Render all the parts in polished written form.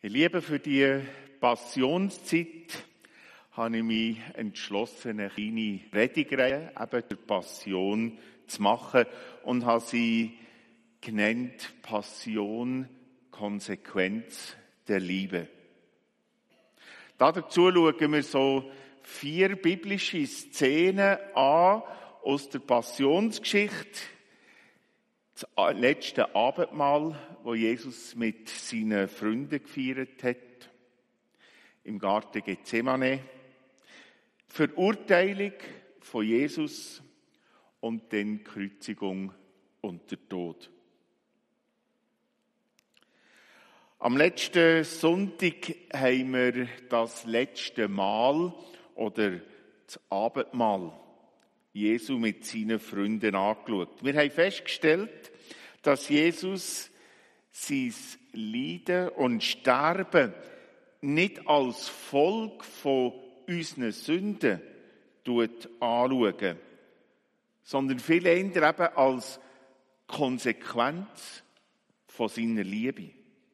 Ihr Lieben, für die Passionszeit habe ich mich entschlossen, eine kleine Predigtreihe eben der Passion zu machen und habe sie genannt Passion, Konsequenz der Liebe. Dazu schauen wir so 4 biblische Szenen an aus der Passionsgeschichte. Das letzte Abendmahl, wo Jesus mit seinen Freunden gefeiert hat, im Garten Gethsemane, die Verurteilung von Jesus und dann die Kreuzigung und der Tod. Am letzten Sonntag haben wir das letzte Mahl oder das Abendmahl Jesu mit seinen Freunden angeschaut. Wir haben festgestellt, dass Jesus sein Leiden und Sterben nicht als Folge von unseren Sünden anschaut, sondern viel eher eben als Konsequenz von seiner Liebe.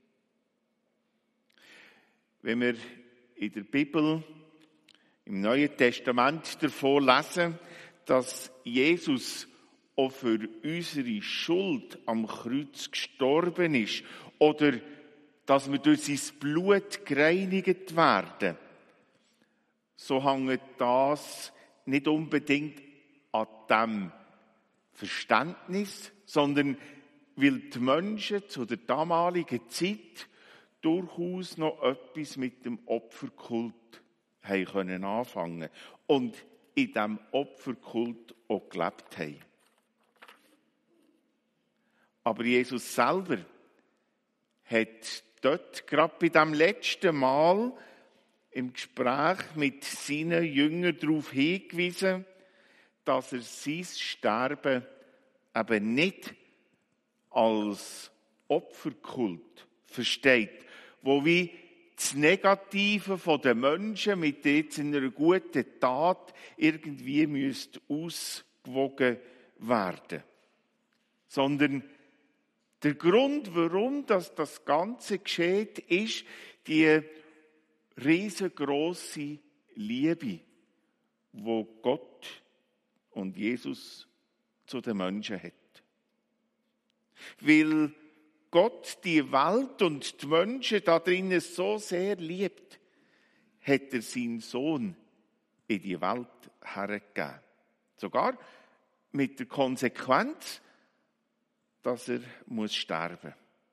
Wenn wir in der Bibel, im Neuen Testament davon lesen, dass Jesus auch für unsere Schuld am Kreuz gestorben ist oder dass wir durch sein Blut gereinigt werden, so hängt das nicht unbedingt an dem Verständnis, sondern weil die Menschen zu der damaligen Zeit durchaus noch etwas mit dem Opferkult haben anfangen können und in diesem Opferkult auch gelebt haben. Aber Jesus selber hat dort, gerade bei dem letzten Mal, im Gespräch mit seinen Jüngern darauf hingewiesen, dass er sein Sterben eben nicht als Opferkult versteht, wo wie das Negative von den Menschen mit jetzt in einer guten Tat irgendwie müsste ausgewogen werden. Sondern der Grund, warum das Ganze geschieht, ist die riesengroße Liebe, wo Gott und Jesus zu den Menschen hat. Weil Gott die Welt und die Menschen da drinnen so sehr liebt, hat er seinen Sohn in die Welt hergegeben. Sogar mit der Konsequenz, dass er muss sterben.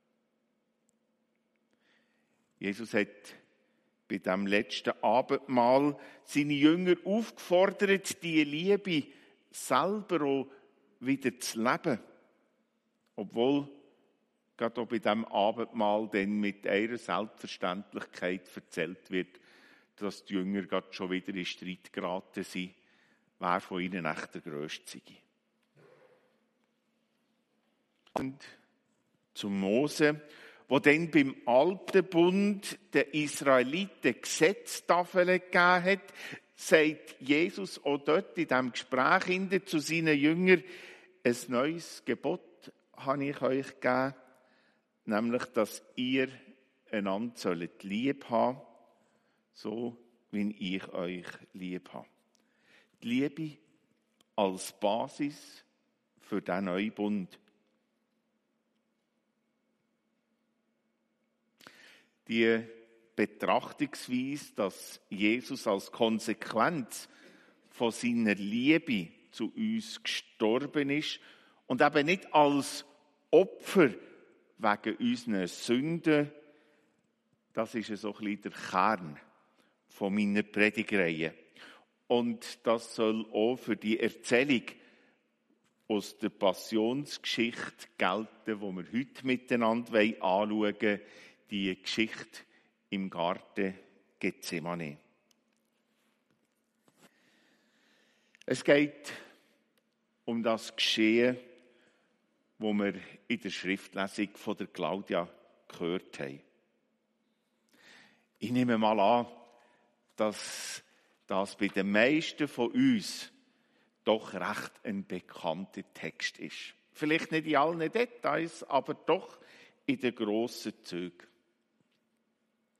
Jesus hat bei dem letzten Abendmahl seine Jünger aufgefordert, die Liebe selber auch wieder zu leben. Obwohl gerade auch bei diesem Abendmahl dann mit einer Selbstverständlichkeit erzählt wird, dass die Jünger gerade schon wieder in Streit geraten sind, wer von ihnen echt der Grösste sei. Und zum Mose, wo dann beim Alten Bund den Israeliten Gesetztafeln gegeben hat, sagt Jesus auch dort in diesem Gespräch zu seinen Jüngern, ein neues Gebot habe ich euch gegeben, nämlich, dass ihr einander lieb haben sollt, so wie ich euch lieb habe. Die Liebe als Basis für diesen neuen Bund. Die Betrachtungsweise, dass Jesus als Konsequenz von seiner Liebe zu uns gestorben ist und eben nicht als Opfer wegen unserer Sünden, das ist so ein bisschen der Kern von meiner Predigtreihe. Und das soll auch für die Erzählung aus der Passionsgeschichte gelten, die wir heute miteinander anschauen wollen, die Geschichte im Garten Gethsemane. Es geht um das Geschehen, wo wir in der Schriftlesung von der Claudia gehört haben. Ich nehme mal an, dass das bei den meisten von uns doch recht ein bekannter Text ist. Vielleicht nicht in allen Details, aber doch in den grossen Zügen.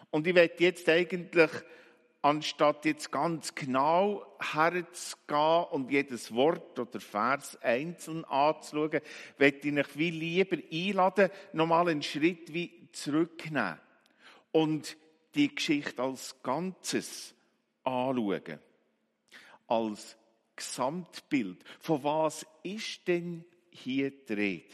Und ich werde jetzt eigentlich, anstatt jetzt ganz genau herzugehen und jedes Wort oder Vers einzeln anzuschauen, werde ich euch wie lieber einladen, nochmal einen Schritt wie zurücknehmen und die Geschichte als Ganzes anschauen. Als Gesamtbild. Von was ist denn hier die Rede?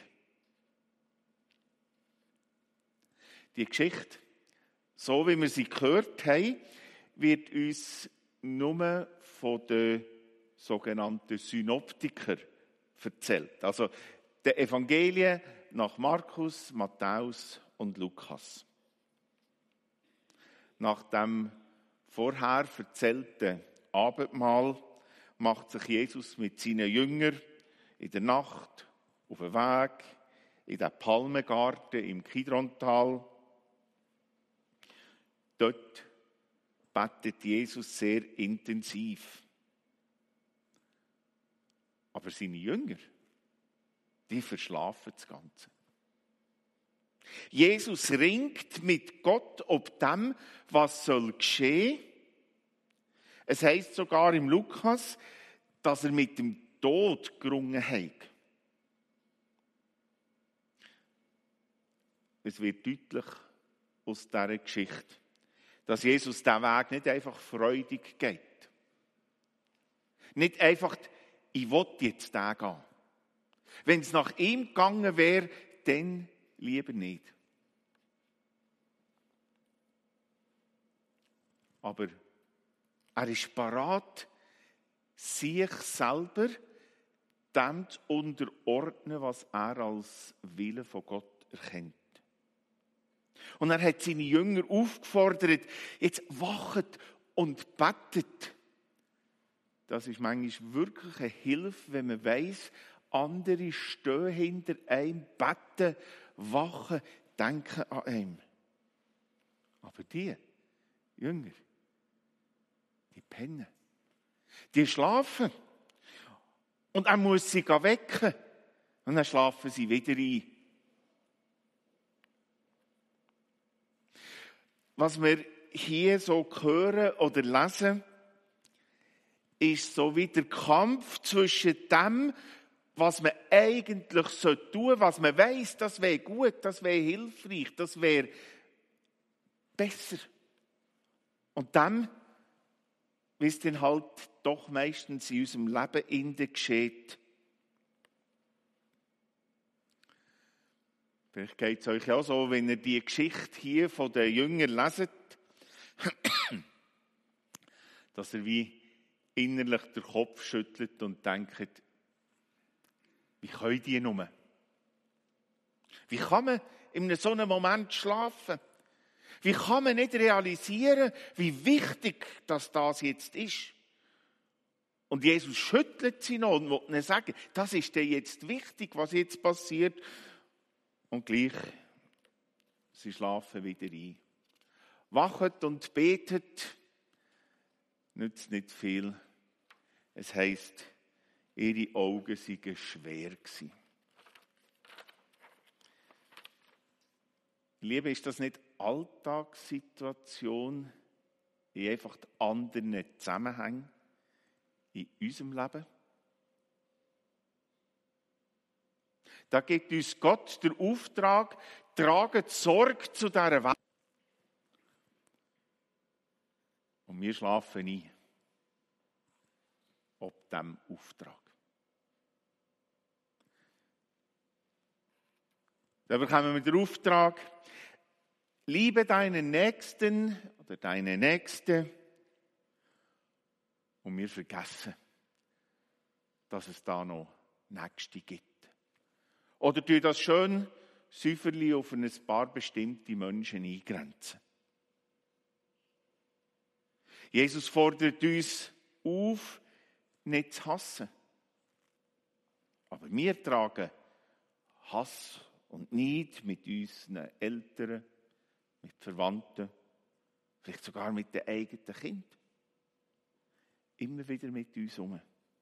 Die Geschichte, so wie wir sie gehört haben, wird uns nur von den sogenannten Synoptikern erzählt. Also den Evangelien nach Markus, Matthäus und Lukas. Nach dem vorher erzählten Abendmahl macht sich Jesus mit seinen Jüngern in der Nacht auf den Weg in den Palmengarten im Kidrontal. Dort betet Jesus sehr intensiv. Aber seine Jünger, die verschlafen das Ganze. Jesus ringt mit Gott ob dem, was soll geschehen. Es heißt sogar im Lukas, dass er mit dem Tod gerungen hat. Es wird deutlich aus dieser Geschichte, dass Jesus diesen Weg nicht einfach freudig geht. Nicht einfach, ich will jetzt den gehen. Wenn es nach ihm gegangen wäre, dann lieber nicht. Aber er ist bereit, sich selber dem zu unterordnen, was er als Wille von Gott erkennt. Und er hat seine Jünger aufgefordert, jetzt wachet und betet. Das ist manchmal wirklich eine Hilfe, wenn man weiss, andere stehen hinter einem, beten, wachen, denken an einem. Aber die Jünger, die pennen. Die schlafen. Und er muss sie wecken. Und dann schlafen sie wieder ein. Was wir hier so hören oder lesen, ist so wie der Kampf zwischen dem, was man eigentlich tun sollte, was man weiss, das wäre gut, das wäre hilfreich, das wäre besser. Und dem, wie es dann halt doch meistens in unserem Leben innen geschieht. Vielleicht geht es euch auch so, wenn ihr die Geschichte hier von den Jüngern leset, dass ihr wie innerlich den Kopf schüttelt und denkt, wie können die nur? Wie kann man in so einem Moment schlafen? Wie kann man nicht realisieren, wie wichtig das jetzt ist? Und Jesus schüttelt sie noch und will ihnen sagen, das ist dir jetzt wichtig, was jetzt passiert. Und gleich, sie schlafen wieder ein. Wachet und betet, nützt nicht viel. Es heisst, ihre Augen seien schwer gewesen. Liebe, ist das nicht Alltagssituation in einfach anderen Zusammenhängen in unserem Leben? Da gibt uns Gott den Auftrag, traget Sorge zu dieser Welt. Und wir schlafen ein. Ob diesem Auftrag. Da bekommen wir den Auftrag, liebe deinen Nächsten oder deine Nächste. Und wir vergessen, dass es da noch Nächste gibt. Oder tu das schön säuferlich auf ein paar bestimmte Menschen eingrenzen. Jesus fordert uns auf, nicht zu hassen. Aber wir tragen Hass und Neid mit unseren Eltern, mit Verwandten, vielleicht sogar mit den eigenen Kindern. Immer wieder mit uns herum.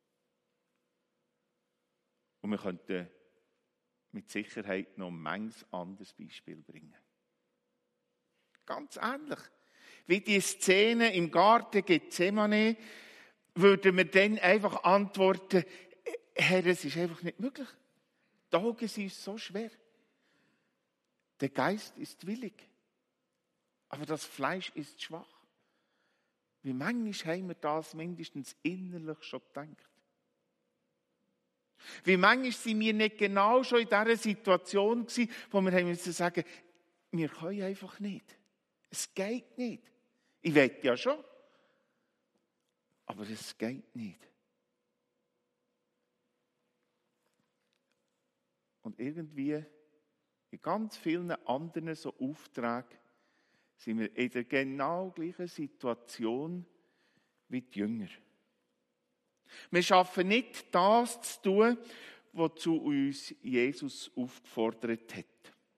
Und wir könnten mit Sicherheit noch ein manches anderes Beispiel bringen. Ganz ähnlich wie die Szene im Garten Gethsemane, würden wir dann einfach antworten, Herr, es ist einfach nicht möglich. Die Augen sind uns so schwer. Der Geist ist willig, aber das Fleisch ist schwach. Wie manchmal haben wir das mindestens innerlich schon gedacht. Wie manchmal sind wir nicht genau schon in dieser Situation gewesen, wo wir haben müssen sagen, wir können einfach nicht. Es geht nicht. Ich will ja schon, aber es geht nicht. Und irgendwie in ganz vielen anderen so Aufträgen sind wir in der genau gleichen Situation wie die Jünger. Wir schaffen nicht das zu tun, wozu uns Jesus aufgefordert hat.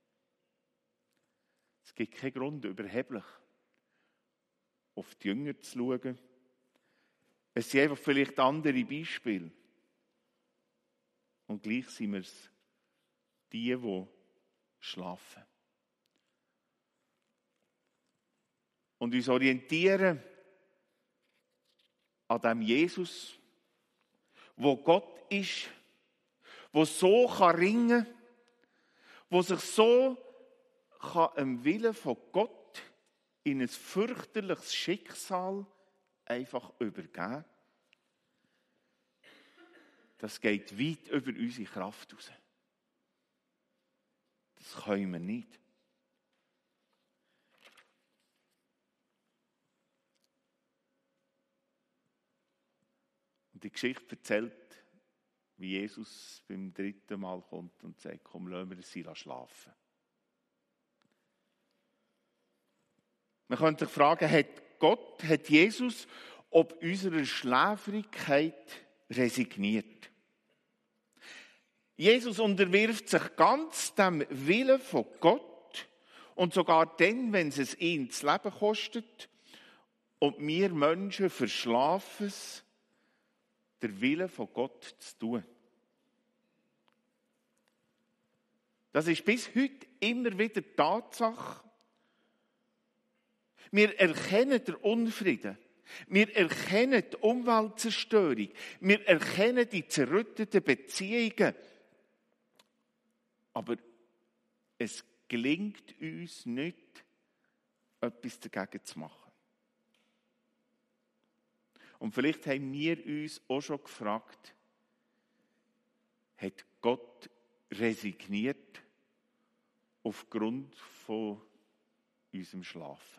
Es gibt keinen Grund, überheblich auf die Jünger zu schauen. Es sind einfach vielleicht andere Beispiele. Und gleich sind wir es, die schlafen. Und uns orientieren an dem Jesus, wo Gott ist, wo so ringen kann, wo sich so dem Willen von Gott in ein fürchterliches Schicksal einfach übergeben. Das geht weit über unsere Kraft raus. Das können wir nicht. Und die Geschichte erzählt, wie Jesus beim 3. Mal kommt und sagt, komm, lassen wir sie schlafen. Man könnte sich fragen, hat Jesus ob unserer Schläfrigkeit resigniert? Jesus unterwirft sich ganz dem Willen von Gott und sogar dann, wenn es ihn das Leben kostet und wir Menschen verschlafen es, der Wille von Gott zu tun. Das ist bis heute immer wieder Tatsache. Wir erkennen den Unfrieden. Wir erkennen die Umweltzerstörung. Wir erkennen die zerrütteten Beziehungen. Aber es gelingt uns nicht, etwas dagegen zu machen. Und vielleicht haben wir uns auch schon gefragt, hat Gott resigniert aufgrund von unserem Schlafen?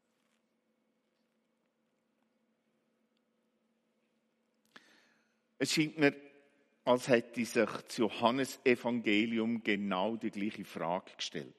Es scheint mir, als hätte sich das Johannesevangelium genau die gleiche Frage gestellt.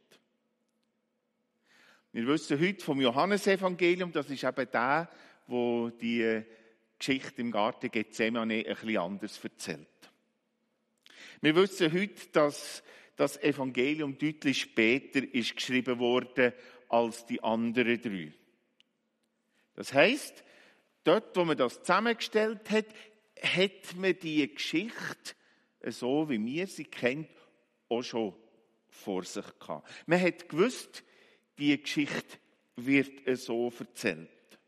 Wir wissen heute vom Johannesevangelium, das ist eben der, wo die Geschichte im Garten Gethsemane ein bisschen anders erzählt. Wir wissen heute, dass das Evangelium deutlich später ist geschrieben wurde als die anderen 3. Das heisst, dort, wo man das zusammengestellt hat, hat man die Geschichte, so wie wir sie kennen, auch schon vor sich gehabt. Man hat gewusst, die Geschichte wird so erzählt.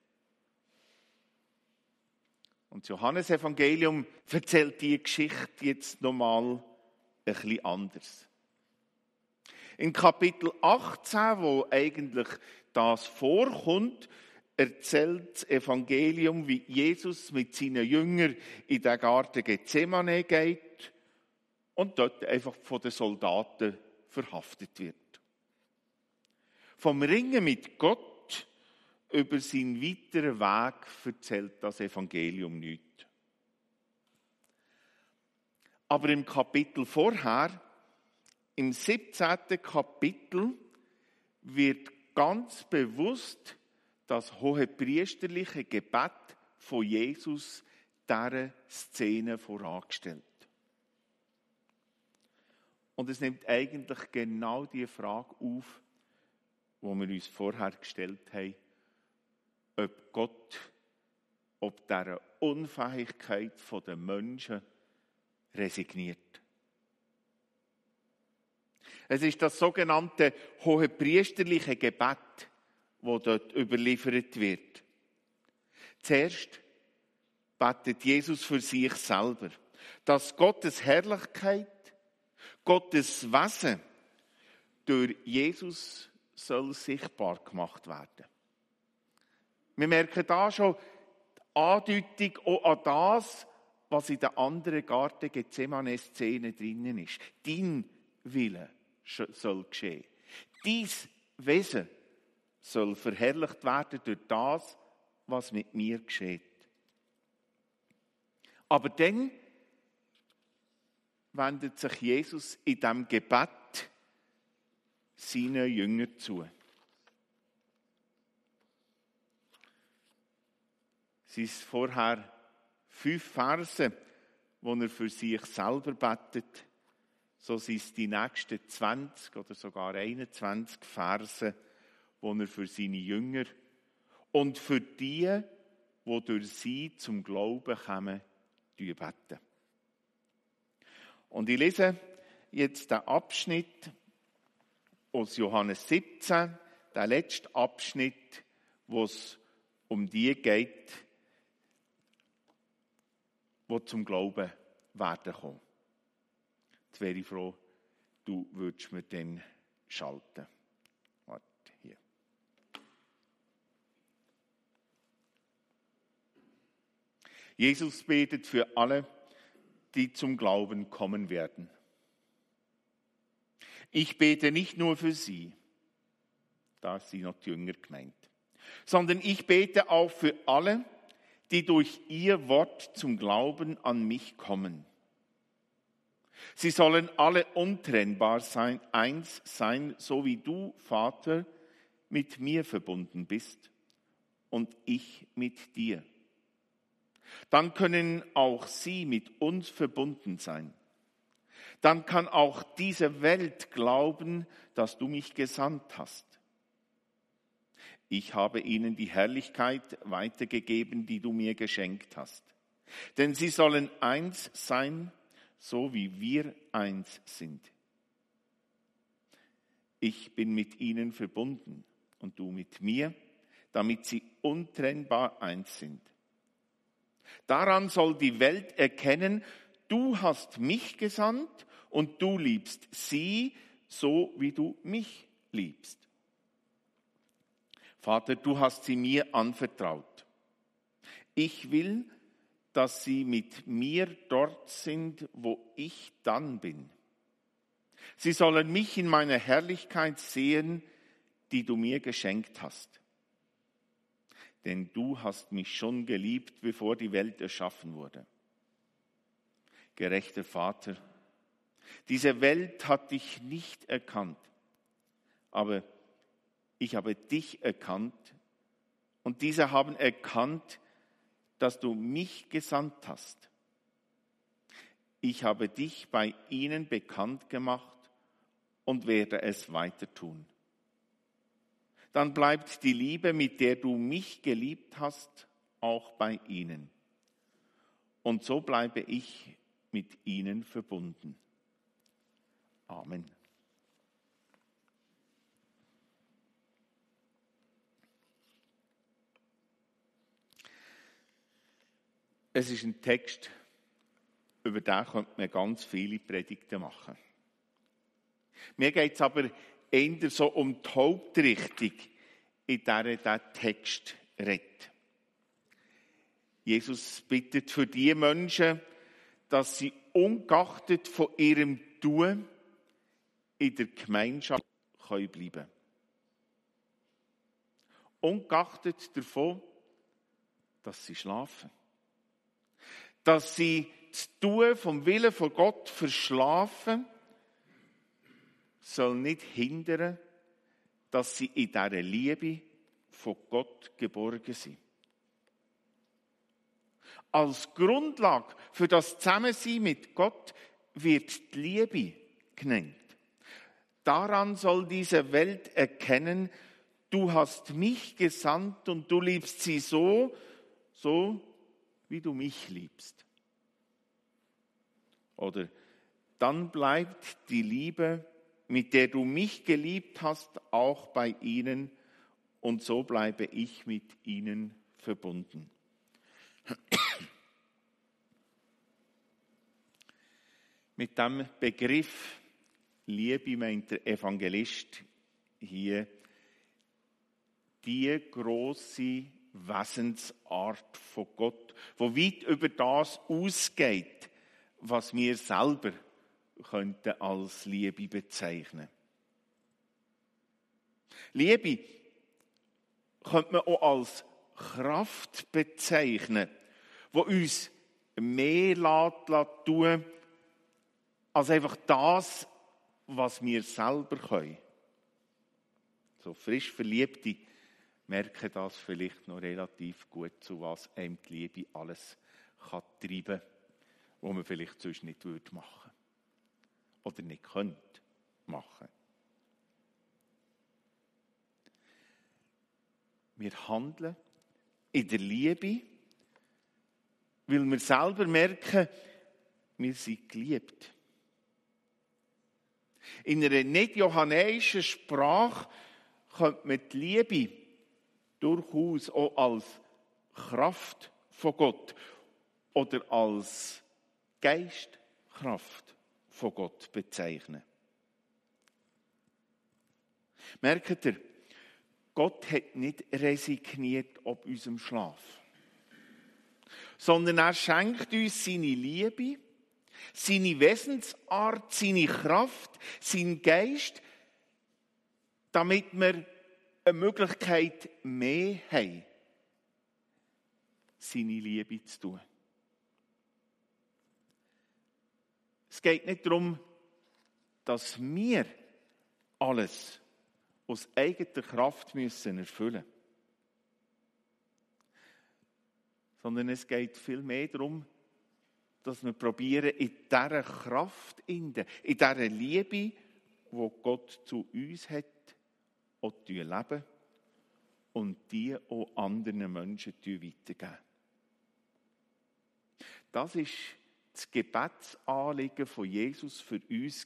Und das Johannesevangelium erzählt die Geschichte jetzt nochmal ein bisschen anders. In Kapitel 18, wo eigentlich das vorkommt, erzählt das Evangelium, wie Jesus mit seinen Jüngern in den Garten Gethsemane geht und dort einfach von den Soldaten verhaftet wird. Vom Ringen mit Gott über seinen weiteren Weg erzählt das Evangelium nichts. Aber im Kapitel vorher, im 17. Kapitel, wird ganz bewusst das hohepriesterliche Gebet von Jesus dieser Szene vorangestellt. Und es nimmt eigentlich genau die Frage auf, die wir uns vorher gestellt haben, ob Gott, ob dieser Unfähigkeit der Menschen resigniert. Es ist das sogenannte hohepriesterliche Gebet, wo dort überliefert wird. Zuerst betet Jesus für sich selber, dass Gottes Herrlichkeit, Gottes Wesen durch Jesus soll sichtbar gemacht werden. Wir merken da schon die Andeutung auch an das, was in der anderen Garten Gethsemane-Szene drinnen ist. Dein Wille soll geschehen. Dein Wesen soll verherrlicht werden durch das, was mit mir geschieht. Aber dann wendet sich Jesus in diesem Gebet seinen Jüngern zu. Es sind vorher 5 Verse, wo er für sich selber betet. So sind es die nächsten 20 oder sogar 21 Verse, wo er für seine Jünger und für die, die durch sie zum Glauben kommen, beten. Und ich lese jetzt den Abschnitt aus Johannes 17, den letzten Abschnitt, wo es um die geht, die zum Glauben werden kommen. Jetzt wäre ich froh, du würdest mir dann schalten. Warte, hier. Jesus betet für alle, die zum Glauben kommen werden. Ich bete nicht nur für sie, da sind noch die Jünger gemeint, sondern ich bete auch für alle, die durch ihr Wort zum Glauben an mich kommen. Sie sollen alle untrennbar sein, eins sein, so wie du, Vater, mit mir verbunden bist und ich mit dir. Dann können auch sie mit uns verbunden sein. Dann kann auch diese Welt glauben, dass du mich gesandt hast. Ich habe ihnen die Herrlichkeit weitergegeben, die du mir geschenkt hast. Denn sie sollen eins sein, so wie wir eins sind. Ich bin mit ihnen verbunden und du mit mir, damit sie untrennbar eins sind. Daran soll die Welt erkennen, du hast mich gesandt und du liebst sie, so wie du mich liebst. Vater, du hast sie mir anvertraut. Ich will, dass sie mit mir dort sind, wo ich dann bin. Sie sollen mich in meiner Herrlichkeit sehen, die du mir geschenkt hast. Denn du hast mich schon geliebt, bevor die Welt erschaffen wurde. Gerechter Vater, diese Welt hat dich nicht erkannt, aber ich habe dich erkannt und diese haben erkannt, dass du mich gesandt hast. Ich habe dich bei ihnen bekannt gemacht und werde es weiter tun. Dann bleibt die Liebe, mit der du mich geliebt hast, auch bei ihnen. Und so bleibe ich mit ihnen verbunden. Amen. Es ist ein Text, über den könnte man ganz viele Predigten machen. Mir geht es aber eher so um die Hauptrichtung, in der der Text redet. Jesus bittet für die Menschen, dass sie ungeachtet von ihrem Tun in der Gemeinschaft bleiben können. Ungeachtet davon, dass sie schlafen. Dass sie das Tun vom Willen von Gott verschlafen, soll nicht hindern, dass sie in dieser Liebe von Gott geborgen sind. Als Grundlage für das Zusammensein mit Gott wird die Liebe genannt. Daran soll diese Welt erkennen, du hast mich gesandt und du liebst sie so wie du mich liebst. Oder dann bleibt die Liebe, mit der du mich geliebt hast, auch bei ihnen und so bleibe ich mit ihnen verbunden. Mit dem Begriff Liebe meint der Evangelist hier die grosse Wesensart von Gott, wo weit über das ausgeht, was wir selber könnten als Liebe bezeichnen. Liebe könnte man auch als Kraft bezeichnen, die uns mehr tun als einfach das, was wir selber können. So frisch Verliebte merken das vielleicht noch relativ gut, zu was einem die Liebe alles treiben kann, was man vielleicht sonst nicht machen würde oder nicht könnte machen. Wir handeln in der Liebe, weil wir selber merken, wir sind geliebt. In einer nicht-johannäischen Sprache könnte man die Liebe durchaus auch als Kraft von Gott oder als Geistkraft von Gott bezeichnen. Merkt ihr, Gott hat nicht resigniert ob unserem Schlaf, sondern er schenkt uns seine Liebe, seine Wesensart, seine Kraft, seinen Geist, damit wir eine Möglichkeit mehr haben, seine Liebe zu tun. Es geht nicht darum, dass wir alles aus eigener Kraft müssen erfüllen, sondern es geht vielmehr darum, dass wir probieren, in dieser Kraft, in dieser Liebe, die Gott zu uns hat, auch zu leben und die auch anderen Menschen weitergeben. Das war das Gebetsanliegen von Jesus für uns.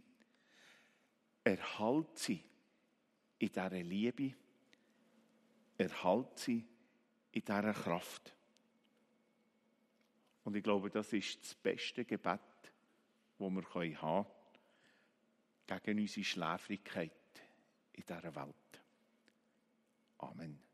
Erhalt sie in dieser Liebe, erhalt sie in dieser Kraft. Und ich glaube, das ist das beste Gebet, das wir haben können, gegen unsere Schläfrigkeit in dieser Welt. Amen.